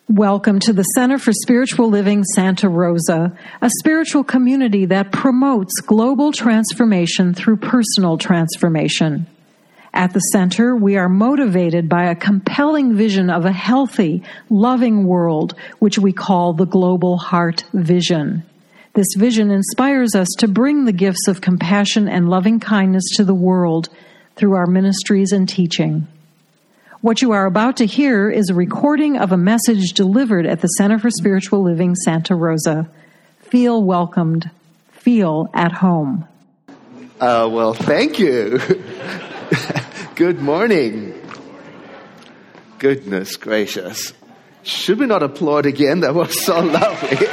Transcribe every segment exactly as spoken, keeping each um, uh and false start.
Welcome to the Center for Spiritual Living Santa Rosa, a spiritual community that promotes global transformation through personal transformation. At the center, we are motivated by a compelling vision of a healthy, loving world, which we call the Global Heart Vision. This vision inspires us to bring the gifts of compassion and loving kindness to the world through our ministries and teaching. What you are about to hear is a recording of a message delivered at the Center for Spiritual Living Santa Rosa. Feel welcomed. Feel at home. Uh, well, thank you. Good morning. Goodness gracious. Should we not applaud again? That was so lovely.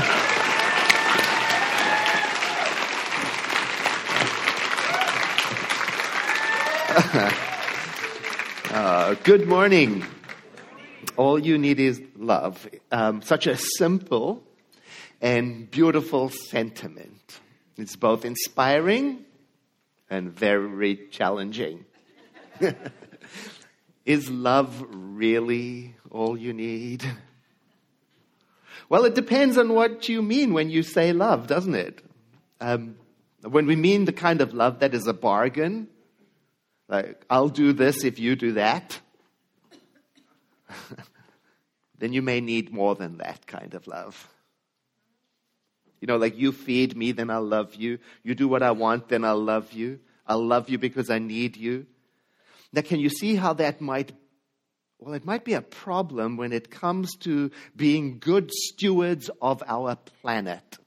Uh, good morning. All you need is love. Um, such a simple and beautiful sentiment. It's both inspiring and very challenging. Is love really all you need? Well, it depends on what you mean when you say love, doesn't it? Um, when we mean the kind of love that is a bargain, like, I'll do this if you do that, then you may need more than that kind of love. You know, like you feed me, then I'll love you. You do what I want, then I'll love you. I'll love you because I need you. Now, can you see how that might, well, it might be a problem when it comes to being good stewards of our planet.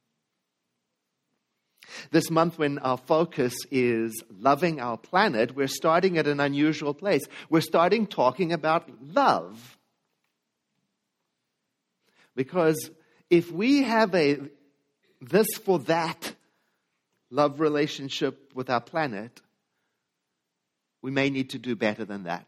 This month, when our focus is loving our planet, we're starting at an unusual place. We're starting talking about love. Because if we have a this for that love relationship with our planet, we may need to do better than that.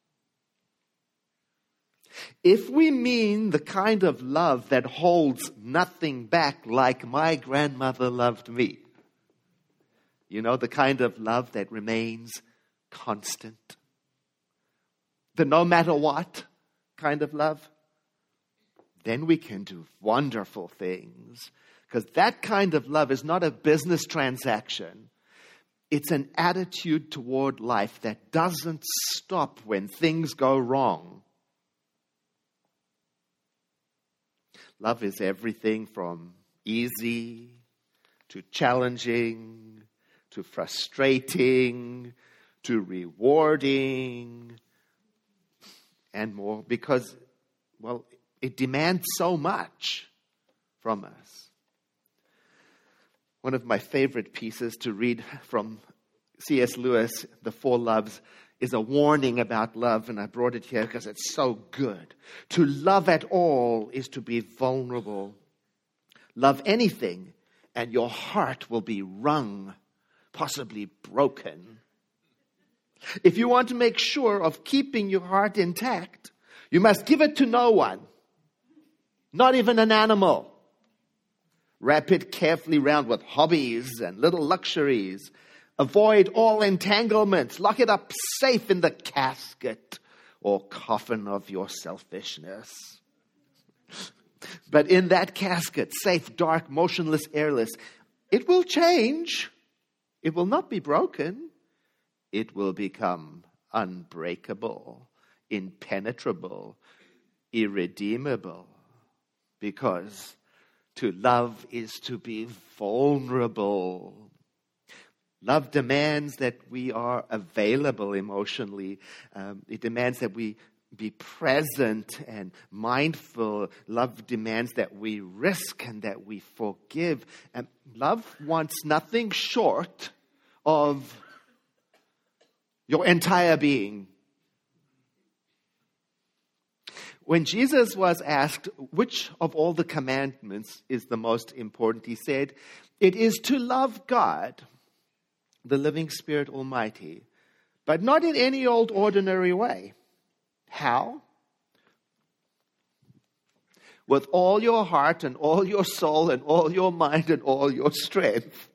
If we mean the kind of love that holds nothing back like my grandmother loved me, you know, the kind of love that remains constant. The no matter what kind of love. Then we can do wonderful things. Because that kind of love is not a business transaction. It's an attitude toward life that doesn't stop when things go wrong. Love is everything from easy to challenging, to frustrating, to rewarding, and more, because, well, it demands so much from us. One of my favorite pieces to read from C S Lewis, The Four Loves, is a warning about love, and I brought it here because it's so good. To love at all is to be vulnerable. Love anything, and your heart will be wrung, possibly broken. If you want to make sure of keeping your heart intact, you must give it to no one, not even an animal. Wrap it carefully round with hobbies and little luxuries. Avoid all entanglements. Lock it up safe in the casket or coffin of your selfishness. But in that casket, safe, dark, motionless, airless, it will change. It will not be broken. It will become unbreakable, impenetrable, irredeemable. Because to love is to be vulnerable. Love demands that we are available emotionally. Um, it demands that we be present and mindful. Love demands that we risk and that we forgive. And love wants nothing short of your entire being. When Jesus was asked which of all the commandments is the most important, he said, it is to love God, the living Spirit Almighty, but not in any old ordinary way. How? With all your heart and all your soul and all your mind and all your strength.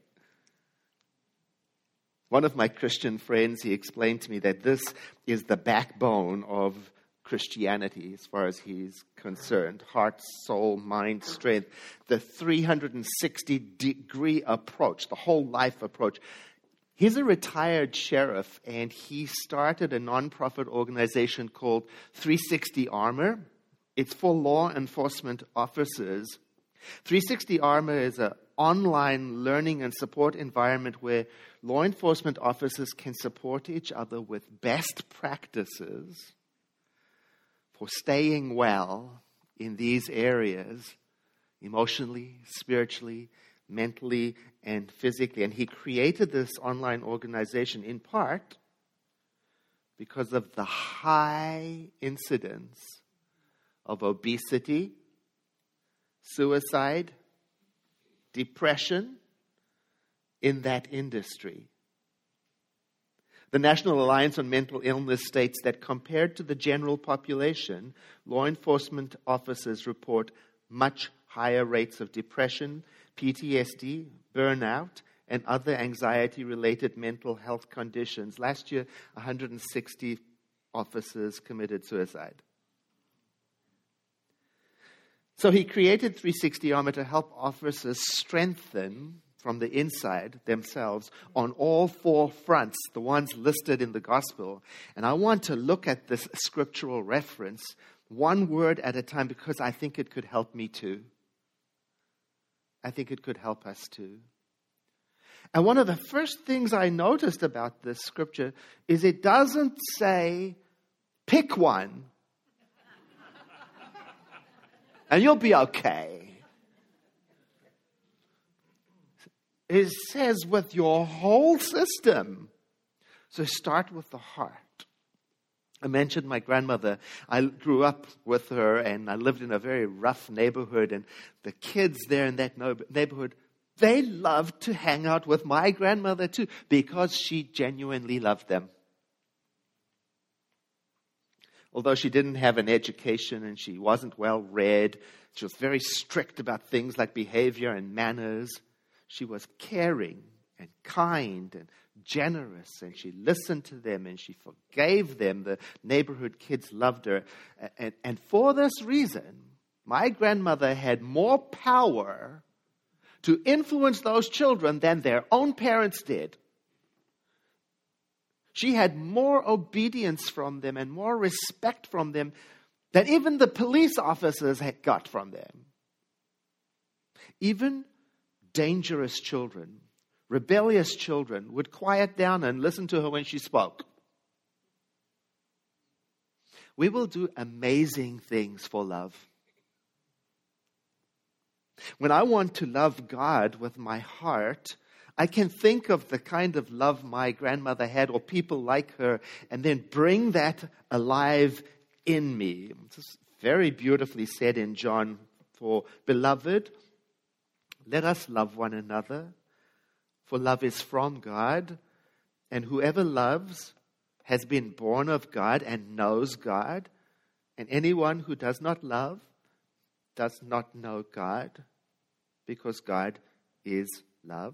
One of my Christian friends, he explained to me that this is the backbone of Christianity as far as he's concerned. Heart, soul, mind, strength. The three hundred sixty degree approach, the whole life approach. He's a retired sheriff, and he started a nonprofit organization called three sixty Armor. It's for law enforcement officers. three sixty Armor is an online learning and support environment where law enforcement officers can support each other with best practices for staying well in these areas, emotionally, spiritually, mentally, and physically. And he created this online organization in part because of the high incidence of obesity, suicide, depression in that industry. The National Alliance on Mental Illness states that compared to the general population, law enforcement officers report much higher rates of depression, P T S D, burnout, and other anxiety-related mental health conditions. Last year, one hundred sixty officers committed suicide. So he created three sixty Armor to help officers strengthen from the inside themselves on all four fronts, the ones listed in the gospel. And I want to look at this scriptural reference one word at a time because I think it could help me too. I think it could help us too. And one of the first things I noticed about this scripture is it doesn't say, pick one, and you'll be okay. It says with your whole system. So start with the heart. I mentioned my grandmother. I grew up with her, and I lived in a very rough neighborhood. And the kids there in that neighborhood, they loved to hang out with my grandmother too, because she genuinely loved them. Although she didn't have an education and she wasn't well read, she was very strict about things like behavior and manners. She was caring and kind and generous, and she listened to them and she forgave them. The neighborhood kids loved her. And, and for this reason, my grandmother had more power to influence those children than their own parents did. She had more obedience from them and more respect from them than even the police officers had got from them. Even dangerous children, rebellious children, would quiet down and listen to her when she spoke. We will do amazing things for love. When I want to love God with my heart, I can think of the kind of love my grandmother had or people like her and then bring that alive in me. It's very beautifully said in John four, Beloved, let us love one another, for love is from God, and whoever loves has been born of God and knows God, and anyone who does not love does not know God, because God is love.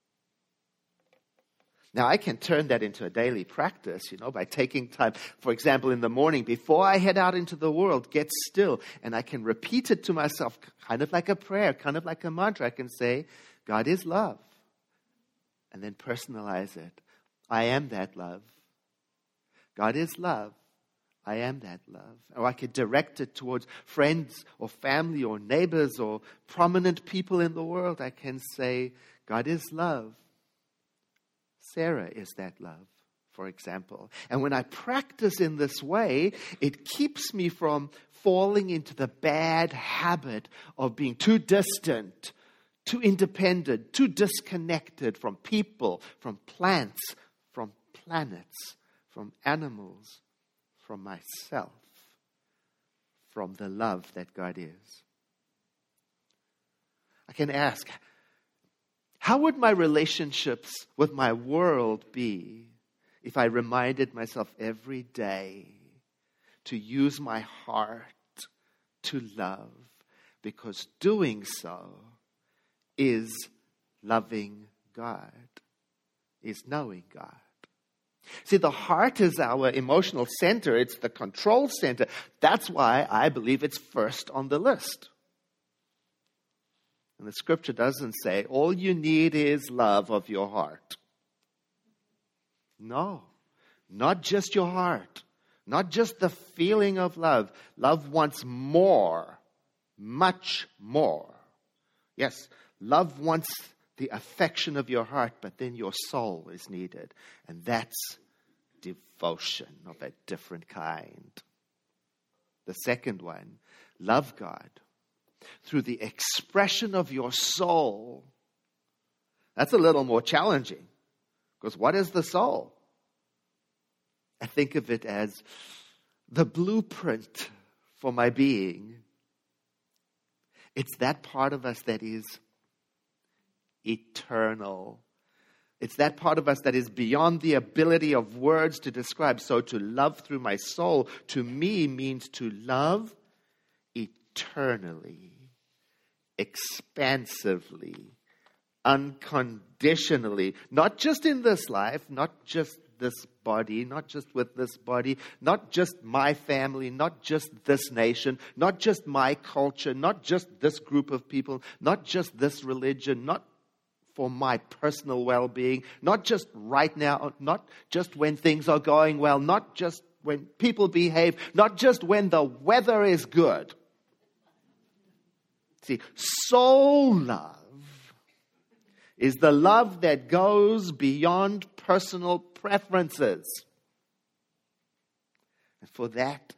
Now, I can turn that into a daily practice, you know, by taking time. For example, in the morning, before I head out into the world, get still. And I can repeat it to myself, kind of like a prayer, kind of like a mantra. I can say, God is love. And then personalize it. I am that love. God is love. I am that love. Or I could direct it towards friends or family or neighbors or prominent people in the world. I can say, God is love. Sarah is that love, for example. And when I practice in this way, it keeps me from falling into the bad habit of being too distant, too independent, too disconnected from people, from plants, from planets, from animals, from myself, from the love that God is. I can ask, how would my relationships with my world be if I reminded myself every day to use my heart to love? Because doing so is loving God, is knowing God. See, the heart is our emotional center. It's the control center. That's why I believe it's first on the list. And the scripture doesn't say all you need is love of your heart. No, not just your heart, not just the feeling of love. Love wants more, much more. Yes, love wants the affection of your heart, but then your soul is needed. And that's devotion of a different kind. The second one, love God through the expression of your soul. That's a little more challenging, because what is the soul? I think of it as the blueprint for my being. It's that part of us that is eternal. It's that part of us that is beyond the ability of words to describe. So to love through my soul, to me, means to love eternally, expansively, unconditionally. Not just in this life, not just this body, not just with this body, not just my family, not just this nation, not just my culture, not just this group of people, not just this religion, not for my personal well-being, not just right now, not just when things are going well, not just when people behave, not just when the weather is good. See, soul love is the love that goes beyond personal preferences. And for that,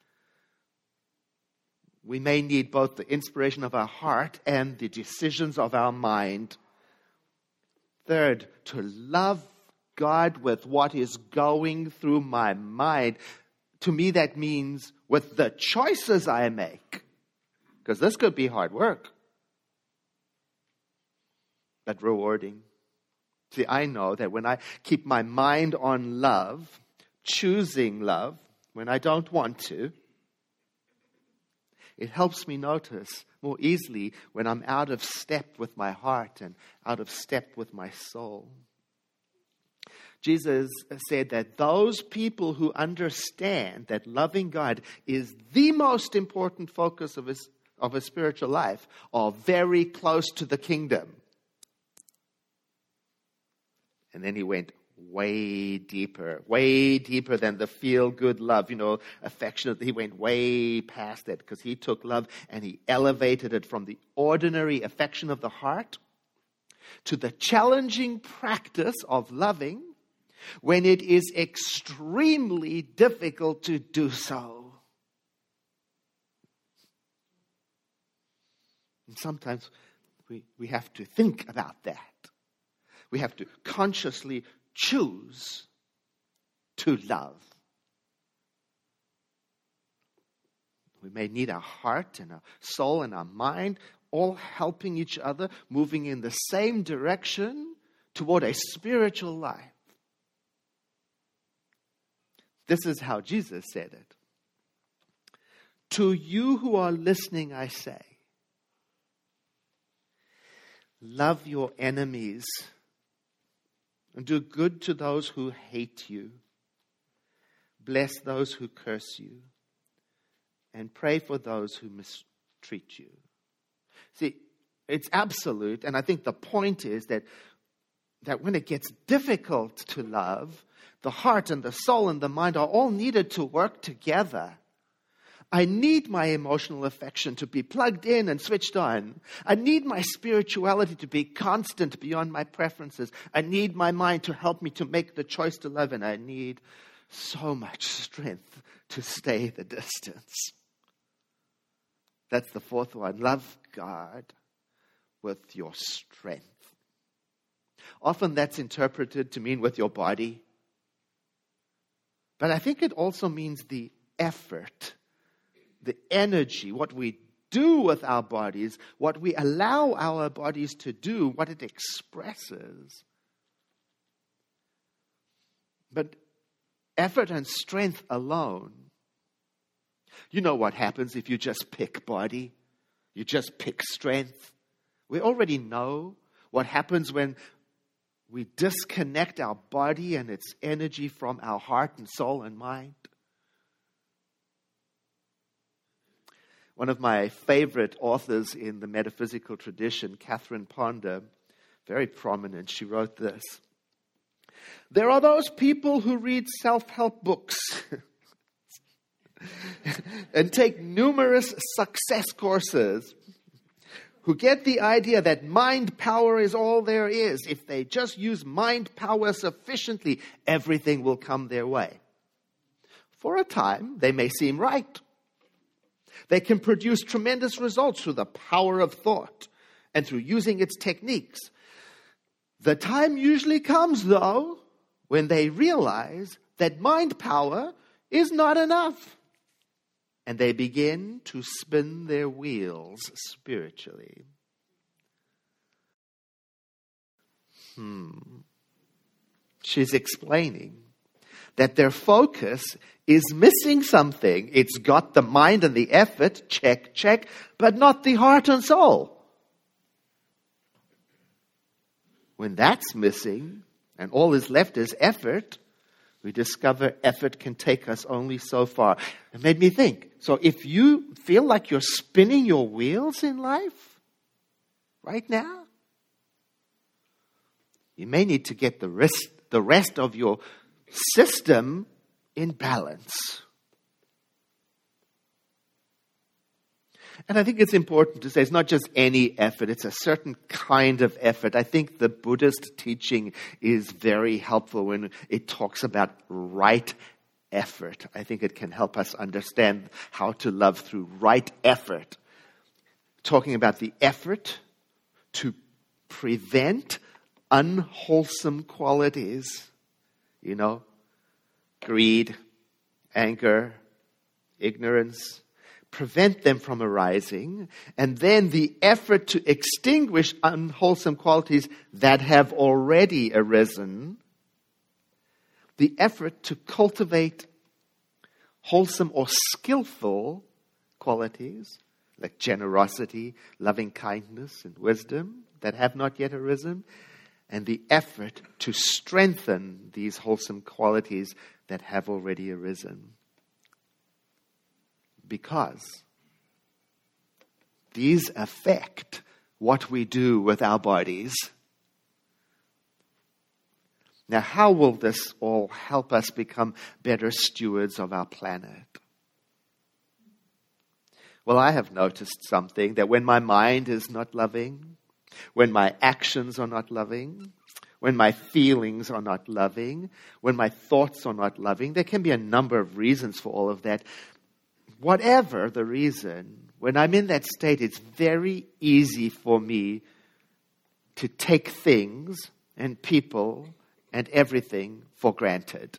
we may need both the inspiration of our heart and the decisions of our mind. Third, to love God with what is going through my mind. To me, that means with the choices I make. Because this could be hard work, but rewarding. See, I know that when I keep my mind on love, choosing love, when I don't want to, it helps me notice more easily when I'm out of step with my heart and out of step with my soul. Jesus said that those people who understand that loving God is the most important focus of his, of his spiritual life are very close to the kingdom. And then he went way deeper, way deeper than the feel-good love, you know, affectionate. He went way past that because he took love and he elevated it from the ordinary affection of the heart to the challenging practice of loving when it is extremely difficult to do so. And sometimes we, we have to think about that. We have to consciously choose to love. We may need our heart and our soul and our mind all helping each other, moving in the same direction toward a spiritual life. This is how Jesus said it. To you who are listening, I say, love your enemies and do good to those who hate you. Bless those who curse you. And pray for those who mistreat you. See, it's absolute. And I think the point is that, that when it gets difficult to love, the heart and the soul and the mind are all needed to work together. I need my emotional affection to be plugged in and switched on. I need my spirituality to be constant beyond my preferences. I need my mind to help me to make the choice to love. And I need so much strength to stay the distance. That's the fourth one. Love God with your strength. Often that's interpreted to mean with your body. But I think it also means the effort, the energy, what we do with our bodies, what we allow our bodies to do, what it expresses. But effort and strength alone, you know what happens if you just pick body, you just pick strength. We already know what happens when we disconnect our body and its energy from our heart and soul and mind. One of my favorite authors in the metaphysical tradition, Catherine Ponder, very prominent, she wrote this. There are those people who read self-help books and take numerous success courses, who get the idea that mind power is all there is. If they just use mind power sufficiently, everything will come their way. For a time, they may seem right. They can produce tremendous results through the power of thought and through using its techniques. The time usually comes, though, when they realize that mind power is not enough. And they begin to spin their wheels spiritually. Hmm. She's explaining that their focus is missing something. It's got the mind and the effort, check, check, but not the heart and soul. When that's missing, and all is left is effort, we discover effort can take us only so far. It made me think. So if you feel like you're spinning your wheels in life right now, you may need to get the rest, the rest of your system in balance. And I think it's important to say it's not just any effort, it's a certain kind of effort. I think the Buddhist teaching is very helpful when it talks about right effort. I think it can help us understand how to love through right effort. Talking about the effort to prevent unwholesome qualities, you know, greed, anger, ignorance, prevent them from arising, and then the effort to extinguish unwholesome qualities that have already arisen, the effort to cultivate wholesome or skillful qualities like generosity, loving kindness, and wisdom that have not yet arisen, and the effort to strengthen these wholesome qualities that have already arisen. Because these affect what we do with our bodies. Now, how will this all help us become better stewards of our planet? Well, I have noticed something, that when my mind is not loving, when my actions are not loving, when my feelings are not loving, when my thoughts are not loving, there can be a number of reasons for all of that. Whatever the reason, when I'm in that state, it's very easy for me to take things and people and everything for granted,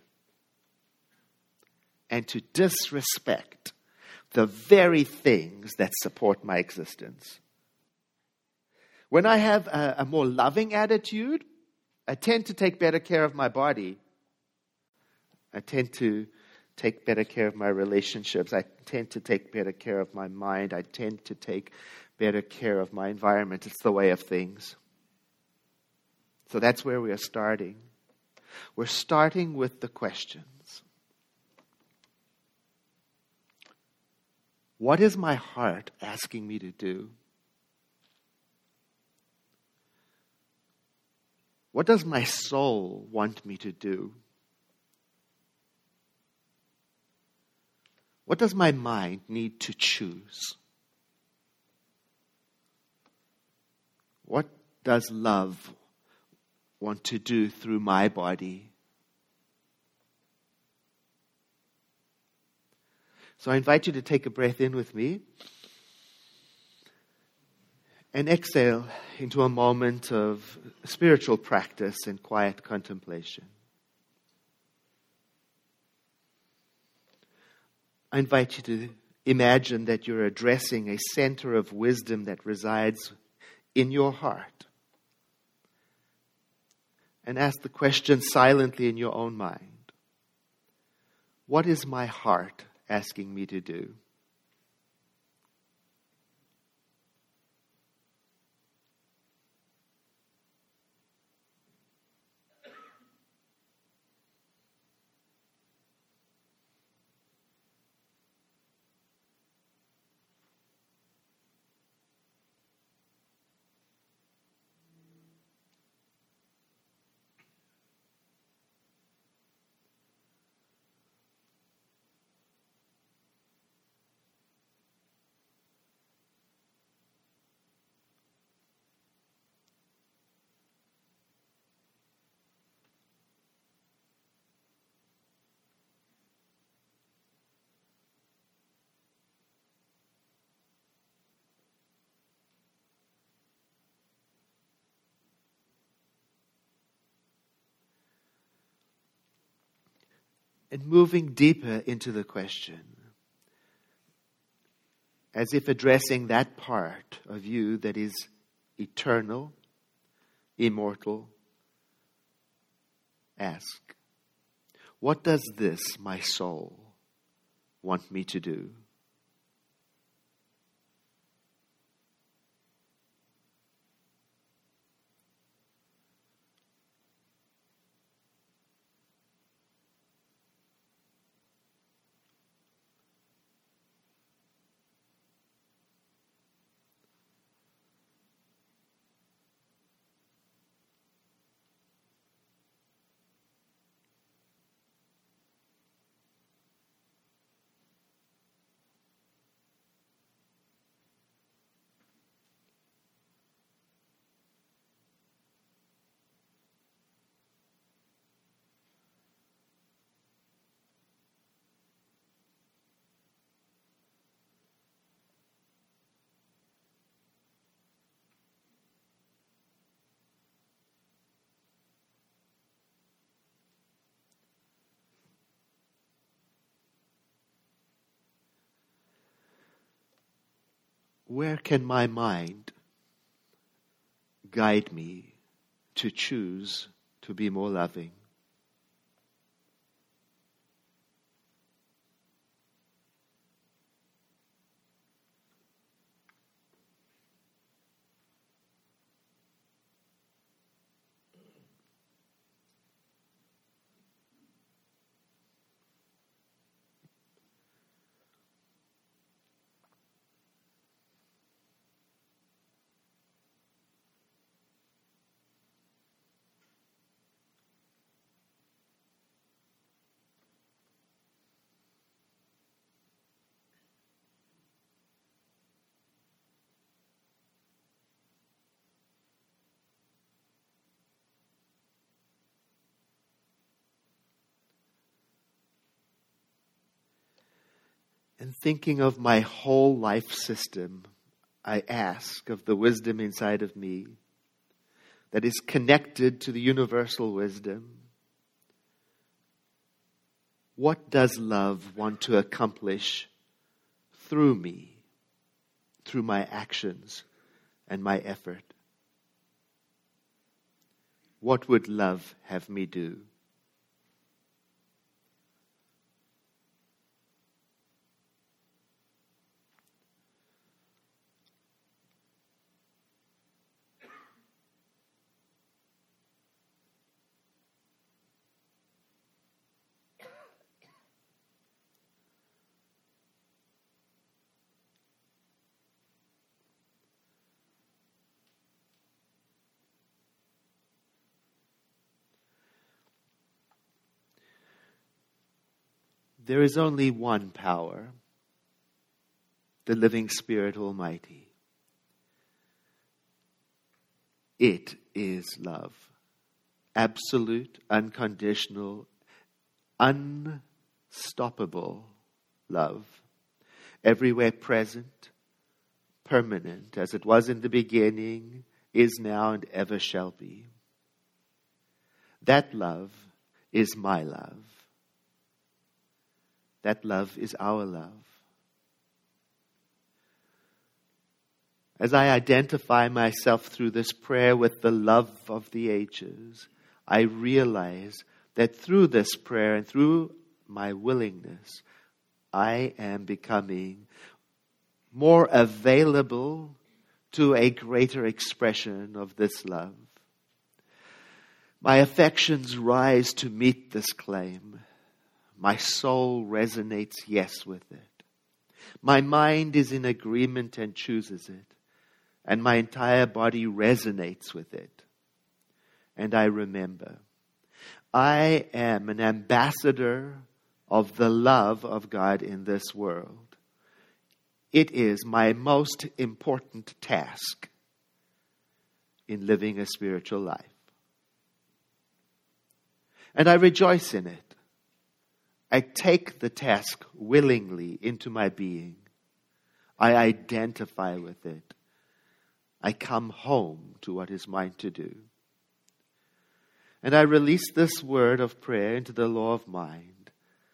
and to disrespect the very things that support my existence. When I have a, a more loving attitude, I tend to take better care of my body. I tend to take better care of my relationships. I tend to take better care of my mind. I tend to take better care of my environment. It's the way of things. So that's where we are starting. We're starting with the questions. What is my heart asking me to do? What does my soul want me to do? What does my mind need to choose? What does love want to do through my body? So I invite you to take a breath in with me and exhale into a moment of spiritual practice and quiet contemplation. I invite you to imagine that you're addressing a center of wisdom that resides in your heart. And ask the question silently in your own mind. What is my heart asking me to do? And moving deeper into the question, as if addressing that part of you that is eternal, immortal, ask, what does this, my soul, want me to do? Where can my mind guide me to choose to be more loving? And thinking of my whole life system, I ask of the wisdom inside of me that is connected to the universal wisdom. What does love want to accomplish through me, through my actions and my effort? What would love have me do? There is only one power, the living Spirit Almighty. It is love. Absolute, unconditional, unstoppable love. Everywhere present, permanent, as it was in the beginning, is now, and ever shall be. That love is my love. That love is our love. As I identify myself through this prayer with the love of the ages, I realize that through this prayer and through my willingness, I am becoming more available to a greater expression of this love. My affections rise to meet this claim. My soul resonates yes with it. My mind is in agreement and chooses it. And my entire body resonates with it. And I remember, I am an ambassador of the love of God in this world. It is my most important task in living a spiritual life. And I rejoice in it. I take the task willingly into my being. I identify with it. I come home to what is mine to do. And I release this word of prayer into the law of mind.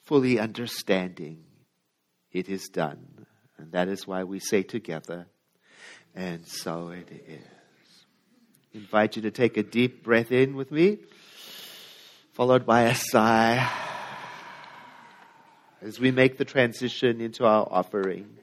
fully understanding it is done. And that is why we say together, and so it is. I invite you to take a deep breath in with me, followed by a sigh, as we make the transition into our offering.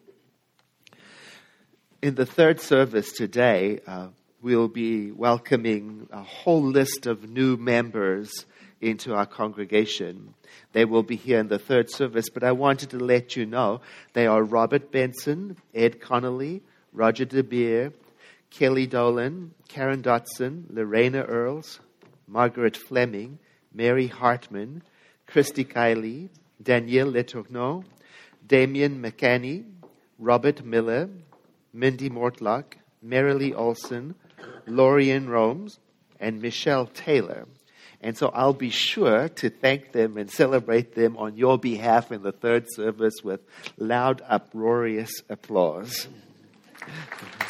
In the third service today, uh, we'll be welcoming a whole list of new members into our congregation. They will be here in the third service, but I wanted to let you know they are Robert Benson, Ed Connolly, Roger DeBeer, Kelly Dolan, Karen Dotson, Lorena Earls, Margaret Fleming, Mary Hartman, Christy Kiley, Danielle Letourneau, Damien McCanney, Robert Miller, Mindy Mortlock, Marilee Olson, Lorian Romes, and Michelle Taylor. And so I'll be sure to thank them and celebrate them on your behalf in the third service with loud, uproarious applause.